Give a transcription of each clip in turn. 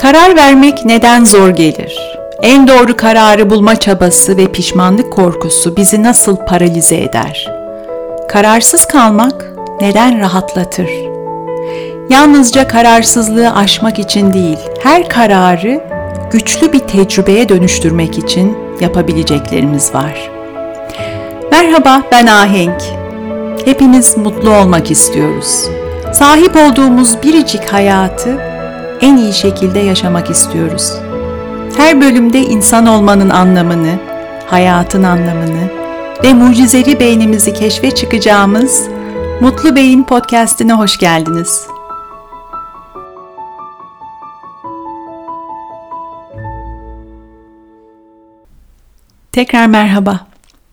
Karar vermek neden zor gelir? En doğru kararı bulma çabası ve pişmanlık korkusu bizi nasıl paralize eder? Kararsız kalmak neden rahatlatır? Yalnızca kararsızlığı aşmak için değil, her kararı güçlü bir tecrübeye dönüştürmek için yapabileceklerimiz var. Merhaba, ben Ahenk. Hepimiz mutlu olmak istiyoruz. Sahip olduğumuz biricik hayatı en iyi şekilde yaşamak istiyoruz. Her bölümde insan olmanın anlamını, hayatın anlamını ve mucizevi beynimizi keşfe çıkacağımız Mutlu Beyin Podcast'ine hoş geldiniz. Tekrar merhaba.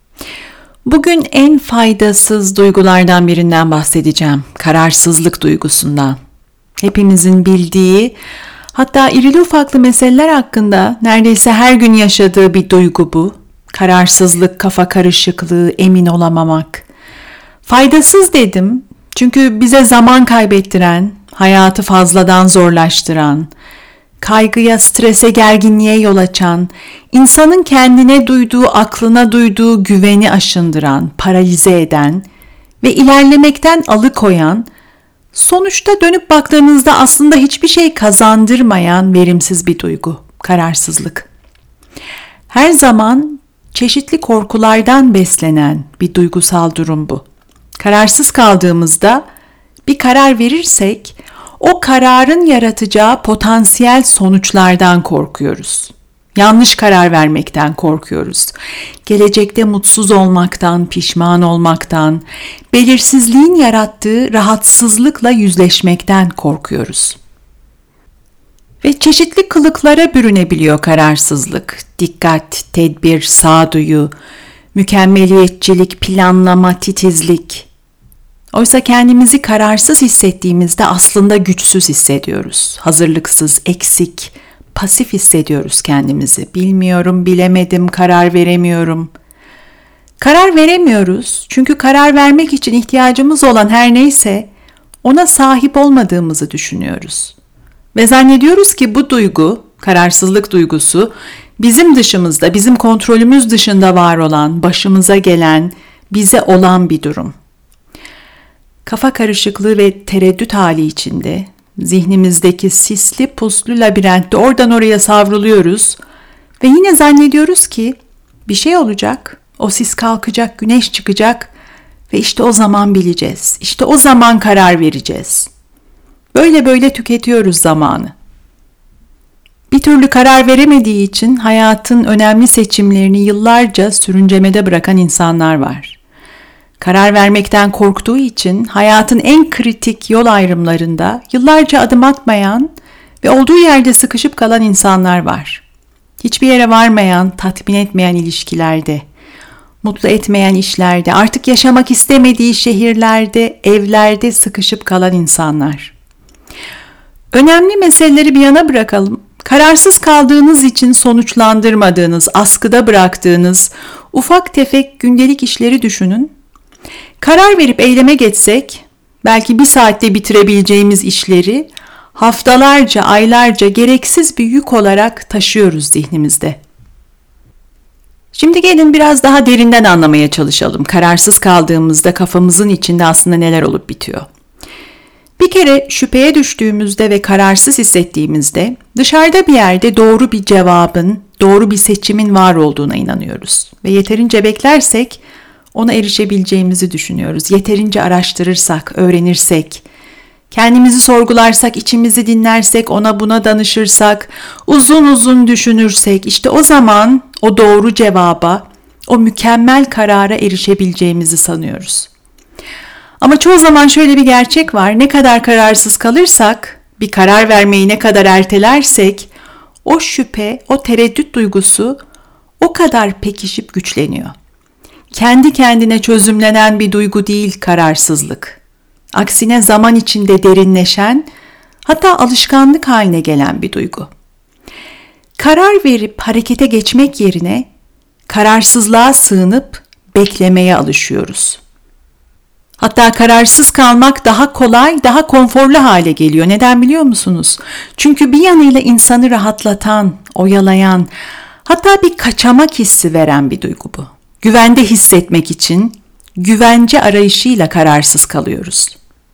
Bugün en faydasız duygulardan birinden bahsedeceğim. Kararsızlık duygusundan. Hepimizin bildiği, hatta irili ufaklı meseleler hakkında neredeyse her gün yaşadığı bir duygu bu. Kararsızlık, kafa karışıklığı, emin olamamak. Faydasız dedim çünkü bize zaman kaybettiren, hayatı fazladan zorlaştıran, kaygıya, strese, gerginliğe yol açan, insanın kendine duyduğu, aklına duyduğu güveni aşındıran, paralize eden ve ilerlemekten alıkoyan, sonuçta dönüp baktığınızda aslında hiçbir şey kazandırmayan verimsiz bir duygu, kararsızlık. Her zaman çeşitli korkulardan beslenen bir duygusal durum bu. Kararsız kaldığımızda bir karar verirsek, o kararın yaratacağı potansiyel sonuçlardan korkuyoruz. Yanlış karar vermekten korkuyoruz. Gelecekte mutsuz olmaktan, pişman olmaktan, belirsizliğin yarattığı rahatsızlıkla yüzleşmekten korkuyoruz. Ve çeşitli kılıklara bürünebiliyor kararsızlık. Dikkat, tedbir, sağduyu, mükemmeliyetçilik, planlama, titizlik. Oysa kendimizi kararsız hissettiğimizde aslında güçsüz hissediyoruz. Hazırlıksız, eksik, pasif hissediyoruz kendimizi. Bilmiyorum, bilemedim, karar veremiyorum. Karar veremiyoruz çünkü karar vermek için ihtiyacımız olan her neyse ona sahip olmadığımızı düşünüyoruz. Ve zannediyoruz ki bu duygu, kararsızlık duygusu bizim dışımızda, bizim kontrolümüz dışında var olan, başımıza gelen, bize olan bir durum. Kafa karışıklığı ve tereddüt hali içinde zihnimizdeki sisli puslu labirentte oradan oraya savruluyoruz ve yine zannediyoruz ki bir şey olacak, o sis kalkacak, güneş çıkacak ve işte o zaman bileceğiz, işte o zaman karar vereceğiz. Böyle tüketiyoruz zamanı. Bir türlü karar veremediği için hayatın önemli seçimlerini yıllarca sürüncemede bırakan insanlar var. Karar vermekten korktuğu için hayatın en kritik yol ayrımlarında yıllarca adım atmayan ve olduğu yerde sıkışıp kalan insanlar var. Hiçbir yere varmayan, tatmin etmeyen ilişkilerde, mutlu etmeyen işlerde, artık yaşamak istemediği şehirlerde, evlerde sıkışıp kalan insanlar. Önemli meseleleri bir yana bırakalım. Kararsız kaldığınız için sonuçlandırmadığınız, askıda bıraktığınız ufak tefek gündelik işleri düşünün. Karar verip eyleme geçsek, belki bir saatte bitirebileceğimiz işleri haftalarca, aylarca gereksiz bir yük olarak taşıyoruz zihnimizde. Şimdi gelin biraz daha derinden anlamaya çalışalım. Kararsız kaldığımızda kafamızın içinde aslında neler olup bitiyor. Bir kere şüpheye düştüğümüzde ve kararsız hissettiğimizde dışarıda bir yerde doğru bir cevabın, doğru bir seçimin var olduğuna inanıyoruz. Ve yeterince beklersek ona erişebileceğimizi düşünüyoruz. Yeterince araştırırsak, öğrenirsek, kendimizi sorgularsak, içimizi dinlersek, ona buna danışırsak, uzun uzun düşünürsek, işte o zaman o doğru cevaba, o mükemmel karara erişebileceğimizi sanıyoruz. Ama çoğu zaman şöyle bir gerçek var. Ne kadar kararsız kalırsak, bir karar vermeyi ne kadar ertelersek, o şüphe, o tereddüt duygusu o kadar pekişip güçleniyor. Kendi kendine çözümlenen bir duygu değil kararsızlık. Aksine zaman içinde derinleşen, hatta alışkanlık haline gelen bir duygu. Karar verip harekete geçmek yerine kararsızlığa sığınıp beklemeye alışıyoruz. Hatta kararsız kalmak daha kolay, daha konforlu hale geliyor. Neden biliyor musunuz? Çünkü bir yanıyla insanı rahatlatan, oyalayan, hatta bir kaçamak hissi veren bir duygu bu. Güvende hissetmek için güvence arayışıyla kararsız kalıyoruz.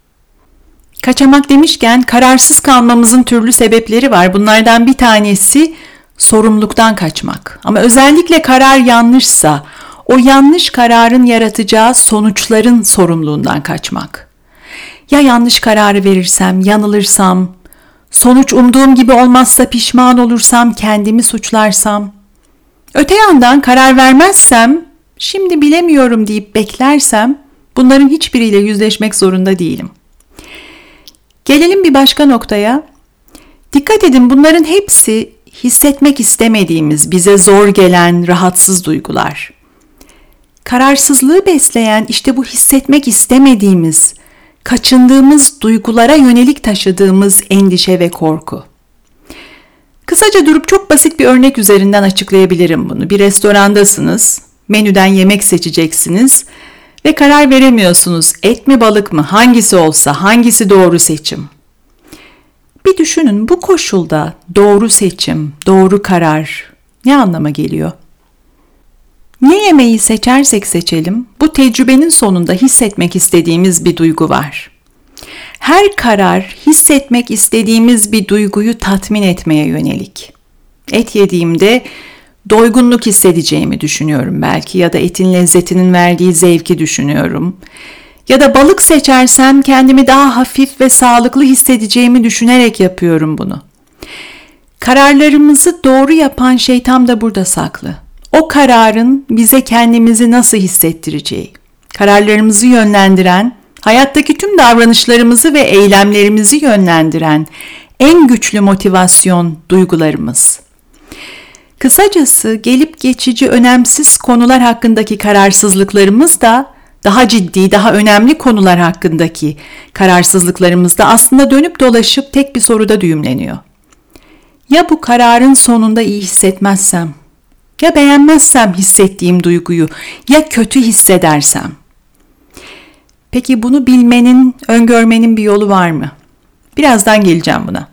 Kaçamak demişken kararsız kalmamızın türlü sebepleri var. Bunlardan bir tanesi sorumluluktan kaçmak. Ama özellikle karar yanlışsa o yanlış kararın yaratacağı sonuçların sorumluluğundan kaçmak. Ya yanlış kararı verirsem, yanılırsam, sonuç umduğum gibi olmazsa pişman olursam, kendimi suçlarsam. Öte yandan karar vermezsem, şimdi bilemiyorum deyip beklersem bunların hiçbiriyle yüzleşmek zorunda değilim. Gelelim bir başka noktaya. Dikkat edin, bunların hepsi hissetmek istemediğimiz, bize zor gelen rahatsız duygular. Kararsızlığı besleyen işte bu hissetmek istemediğimiz, kaçındığımız duygulara yönelik taşıdığımız endişe ve korku. Kısaca durup çok basit bir örnek üzerinden açıklayabilirim bunu. Bir restorandasınız, menüden yemek seçeceksiniz ve karar veremiyorsunuz. Et mi balık mı, hangisi olsa, hangisi doğru seçim? Bir düşünün, bu koşulda doğru seçim, doğru karar ne anlama geliyor? Ne yemeği seçersek seçelim, bu tecrübenin sonunda hissetmek istediğimiz bir duygu var. Her karar hissetmek istediğimiz bir duyguyu tatmin etmeye yönelik. Et yediğimde doygunluk hissedeceğimi düşünüyorum belki ya da etin lezzetinin verdiği zevki düşünüyorum. Ya da balık seçersem kendimi daha hafif ve sağlıklı hissedeceğimi düşünerek yapıyorum bunu. Kararlarımızı doğru yapan şey tam da burada saklı. O kararın bize kendimizi nasıl hissettireceği, kararlarımızı yönlendiren, hayattaki tüm davranışlarımızı ve eylemlerimizi yönlendiren en güçlü motivasyon duygularımız. Kısacası gelip geçici önemsiz konular hakkındaki kararsızlıklarımız da daha ciddi, daha önemli konular hakkındaki kararsızlıklarımız da aslında dönüp dolaşıp tek bir soruda düğümleniyor. Ya bu kararın sonunda iyi hissetmezsem? Ya beğenmezsem hissettiğim duyguyu, ya kötü hissedersem? Peki bunu bilmenin, öngörmenin bir yolu var mı? Birazdan geleceğim buna.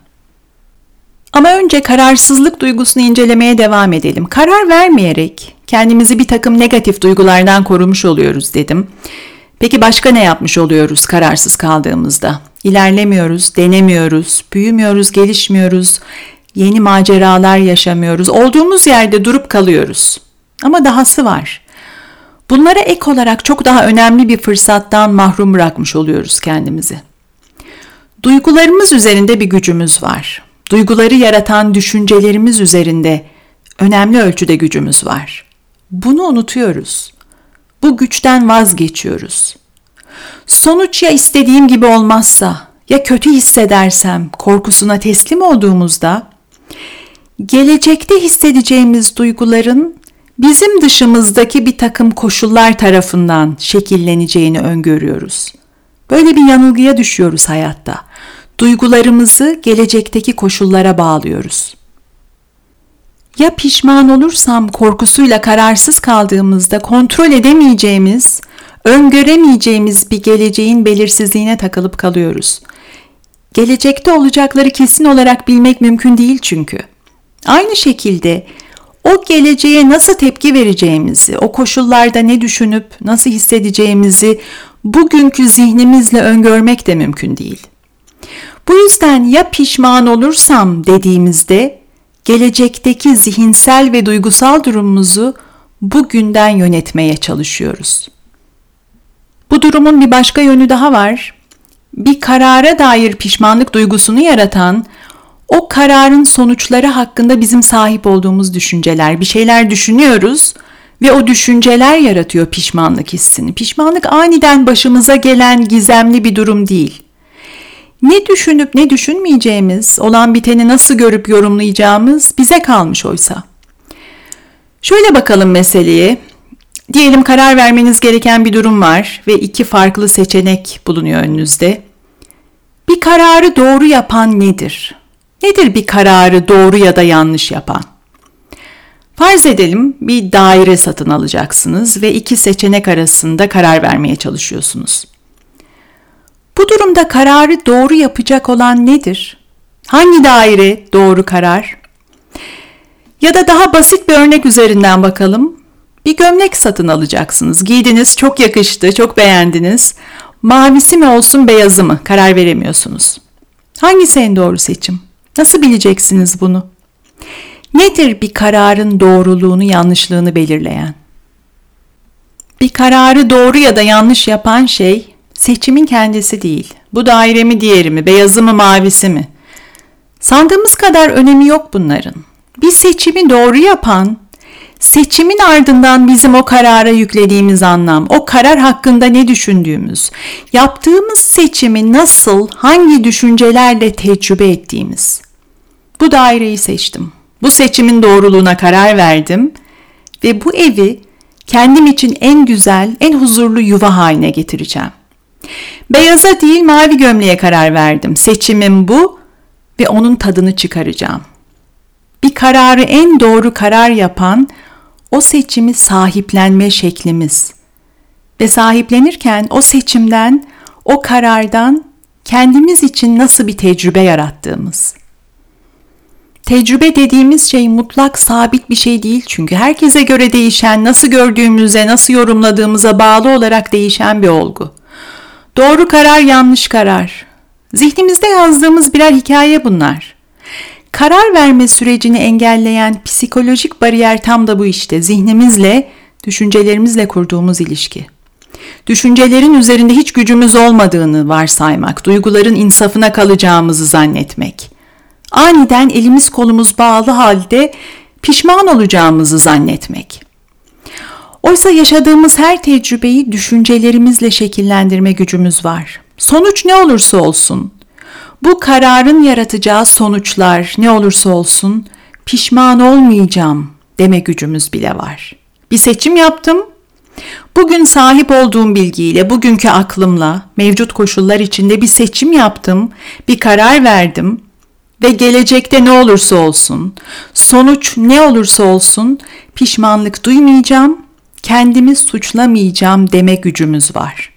Ama önce kararsızlık duygusunu incelemeye devam edelim. Karar vermeyerek kendimizi bir takım negatif duygulardan korumuş oluyoruz dedim. Peki başka ne yapmış oluyoruz kararsız kaldığımızda? İlerlemiyoruz, denemiyoruz, büyümüyoruz, gelişmiyoruz, yeni maceralar yaşamıyoruz. Olduğumuz yerde durup kalıyoruz. Ama dahası var. Bunlara ek olarak çok daha önemli bir fırsattan mahrum bırakmış oluyoruz kendimizi. Duygularımız üzerinde bir gücümüz var. Duyguları yaratan düşüncelerimiz üzerinde önemli ölçüde gücümüz var. Bunu unutuyoruz. Bu güçten vazgeçiyoruz. Sonuç ya istediğim gibi olmazsa, ya kötü hissedersem korkusuna teslim olduğumuzda, gelecekte hissedeceğimiz duyguların bizim dışımızdaki bir takım koşullar tarafından şekilleneceğini öngörüyoruz. Böyle bir yanılgıya düşüyoruz hayatta. Duygularımızı gelecekteki koşullara bağlıyoruz. Ya pişman olursam korkusuyla kararsız kaldığımızda kontrol edemeyeceğimiz, öngöremeyeceğimiz bir geleceğin belirsizliğine takılıp kalıyoruz. Gelecekte olacakları kesin olarak bilmek mümkün değil çünkü. Aynı şekilde o geleceğe nasıl tepki vereceğimizi, o koşullarda ne düşünüp nasıl hissedeceğimizi bugünkü zihnimizle öngörmek de mümkün değil. Bu yüzden ya pişman olursam dediğimizde gelecekteki zihinsel ve duygusal durumumuzu bugünden yönetmeye çalışıyoruz. Bu durumun bir başka yönü daha var. Bir karara dair pişmanlık duygusunu yaratan, o kararın sonuçları hakkında bizim sahip olduğumuz düşünceler. Bir şeyler düşünüyoruz ve o düşünceler yaratıyor pişmanlık hissini. Pişmanlık aniden başımıza gelen gizemli bir durum değil. Ne düşünüp ne düşünmeyeceğimiz, olan biteni nasıl görüp yorumlayacağımız bize kalmış oysa. Şöyle bakalım meseleye. Diyelim karar vermeniz gereken bir durum var ve 2 farklı seçenek bulunuyor önünüzde. Bir kararı doğru yapan nedir? Nedir bir kararı doğru ya da yanlış yapan? Farz edelim bir daire satın alacaksınız ve 2 seçenek arasında karar vermeye çalışıyorsunuz. Bu durumda kararı doğru yapacak olan nedir? Hangi daire doğru karar? Ya da daha basit bir örnek üzerinden bakalım. Bir gömlek satın alacaksınız. Giydiniz, çok yakıştı, çok beğendiniz. Mavisi mi olsun, beyazı mı? Karar veremiyorsunuz. Hangisi en doğru seçim? Nasıl bileceksiniz bunu? Nedir bir kararın doğruluğunu, yanlışlığını belirleyen? Bir kararı doğru ya da yanlış yapan şey seçimin kendisi değil. Bu daire mi, diğeri mi, beyazı mı, mavisi mi? Sandığımız kadar önemi yok bunların. Bir seçimi doğru yapan, seçimin ardından bizim o karara yüklediğimiz anlam, o karar hakkında ne düşündüğümüz, yaptığımız seçimi nasıl, hangi düşüncelerle tecrübe ettiğimiz. Bu daireyi seçtim. Bu seçimin doğruluğuna karar verdim ve bu evi kendim için en güzel, en huzurlu yuva haline getireceğim. Beyaza değil, mavi gömleğe karar verdim. Seçimim bu ve onun tadını çıkaracağım. Bir kararı en doğru karar yapan o seçimi sahiplenme şeklimiz. Ve sahiplenirken o seçimden, o karardan kendimiz için nasıl bir tecrübe yarattığımız. Tecrübe dediğimiz şey mutlak sabit bir şey değil çünkü herkese göre değişen, nasıl gördüğümüze, nasıl yorumladığımıza bağlı olarak değişen bir olgu. Doğru karar, yanlış karar. Zihnimizde yazdığımız birer hikaye bunlar. Karar verme sürecini engelleyen psikolojik bariyer tam da bu işte. Zihnimizle, düşüncelerimizle kurduğumuz ilişki. Düşüncelerin üzerinde hiç gücümüz olmadığını varsaymak, duyguların insafına kalacağımızı zannetmek. Aniden elimiz kolumuz bağlı halde pişman olacağımızı zannetmek. Oysa yaşadığımız her tecrübeyi düşüncelerimizle şekillendirme gücümüz var. Sonuç ne olursa olsun, bu kararın yaratacağı sonuçlar ne olursa olsun pişman olmayacağım deme gücümüz bile var. Bir seçim yaptım. Bugün sahip olduğum bilgiyle, bugünkü aklımla, mevcut koşullar içinde bir seçim yaptım, bir karar verdim ve gelecekte ne olursa olsun, sonuç ne olursa olsun pişmanlık duymayacağım, kendimi suçlamayacağım deme gücümüz var.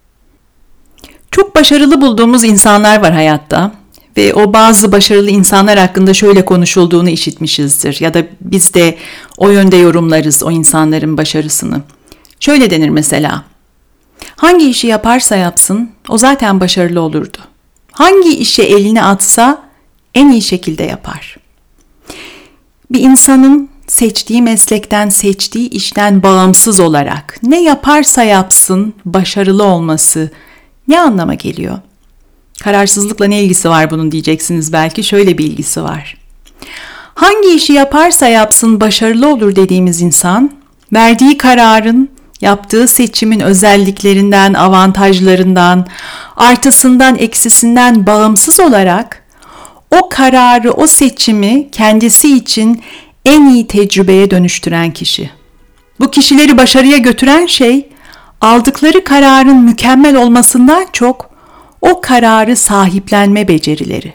Çok başarılı bulduğumuz insanlar var hayatta ve o bazı başarılı insanlar hakkında şöyle konuşulduğunu işitmişizdir ya da biz de o yönde yorumlarız o insanların başarısını. Şöyle denir mesela, hangi işi yaparsa yapsın o zaten başarılı olurdu. Hangi işe elini atsa en iyi şekilde yapar. Bir insanın seçtiği meslekten, seçtiği işten bağımsız olarak ne yaparsa yapsın başarılı olması ne anlama geliyor? Kararsızlıkla ne ilgisi var bunun diyeceksiniz belki. Şöyle bir ilgisi var. Hangi işi yaparsa yapsın başarılı olur dediğimiz insan, verdiği kararın, yaptığı seçimin özelliklerinden, avantajlarından, artısından, eksisinden bağımsız olarak o kararı, o seçimi kendisi için en iyi tecrübeye dönüştüren kişi. Bu kişileri başarıya götüren şey, aldıkları kararın mükemmel olmasından çok o kararı sahiplenme becerileri.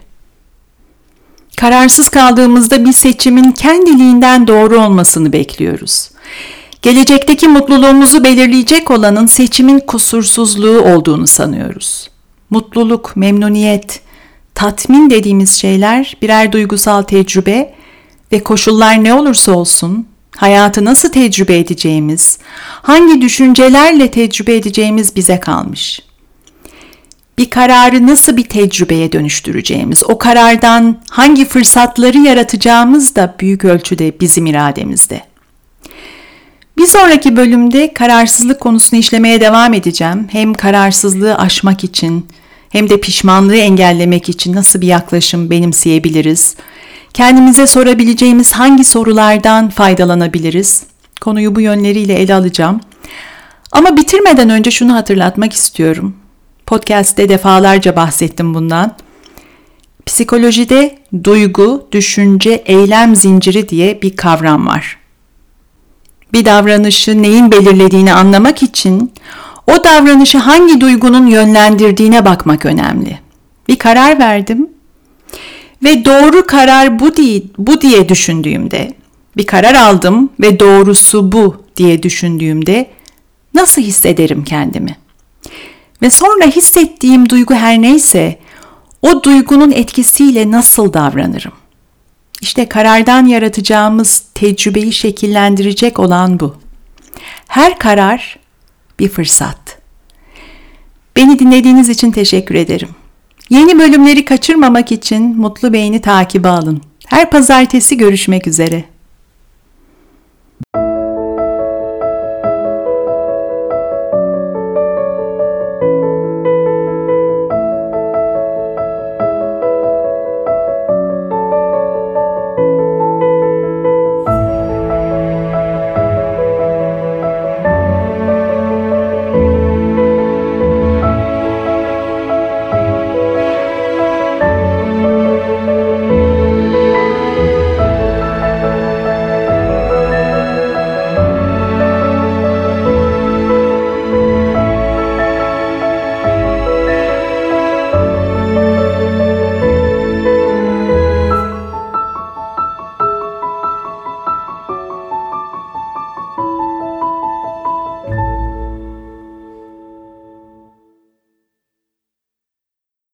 Kararsız kaldığımızda bir seçimin kendiliğinden doğru olmasını bekliyoruz. Gelecekteki mutluluğumuzu belirleyecek olanın seçimin kusursuzluğu olduğunu sanıyoruz. Mutluluk, memnuniyet, tatmin dediğimiz şeyler birer duygusal tecrübe ve koşullar ne olursa olsun, hayatı nasıl tecrübe edeceğimiz, hangi düşüncelerle tecrübe edeceğimiz bize kalmış. Bir kararı nasıl bir tecrübeye dönüştüreceğimiz, o karardan hangi fırsatları yaratacağımız da büyük ölçüde bizim irademizde. Bir sonraki bölümde kararsızlık konusunu işlemeye devam edeceğim. Hem kararsızlığı aşmak için hem de pişmanlığı engellemek için nasıl bir yaklaşım benimseyebiliriz? Kendimize sorabileceğimiz hangi sorulardan faydalanabiliriz? Konuyu bu yönleriyle ele alacağım. Ama bitirmeden önce şunu hatırlatmak istiyorum. Podcast'te defalarca bahsettim bundan. Psikolojide duygu, düşünce, eylem zinciri diye bir kavram var. Bir davranışı neyin belirlediğini anlamak için o davranışı hangi duygunun yönlendirdiğine bakmak önemli. Bir karar verdim ve doğru karar bu diye düşündüğümde, bir karar aldım ve doğrusu bu diye düşündüğümde nasıl hissederim kendimi? Ve sonra hissettiğim duygu her neyse, o duygunun etkisiyle nasıl davranırım? İşte karardan yaratacağımız tecrübeyi şekillendirecek olan bu. Her karar bir fırsat. Beni dinlediğiniz için teşekkür ederim. Yeni bölümleri kaçırmamak için Mutlu Beyni takibe alın. Her pazartesi görüşmek üzere.